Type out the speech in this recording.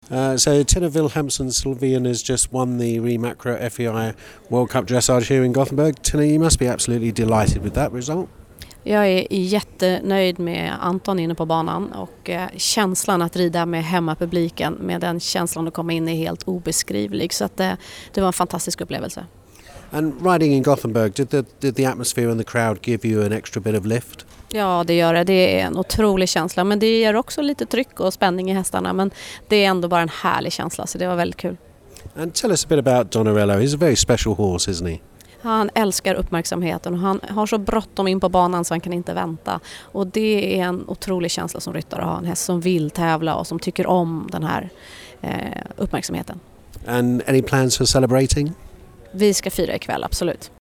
So Tina Wilhelmsen-Sylvian has just won the Remacro FEI World Cup Dressage here in Gothenburg. Tina, you must be absolutely delighted with that result. Jag är jättenöjd med Anton inne på banan och känslan att rida med hemmapubliken, med den känslan att komma in, är helt obeskrivlig. Så att det var en fantastisk upplevelse. And riding in Gothenburg, did the atmosphere and the crowd give you an extra bit of lift? Ja, det gör det. Det är en otrolig känsla, men det ger också lite tryck och spänning i hästarna. Men det är ändå bara en härlig känsla, så det var väldigt kul. And tell us a bit about Donarello. He's a very special horse, isn't he? Han älskar uppmärksamheten och han har så bråttom in på banan så han kan inte vänta. Och det är en otrolig känsla som ryttare att ha en häst som vill tävla och som tycker om den här uppmärksamheten. And any plans for celebrating? Vi ska fira ikväll, absolut.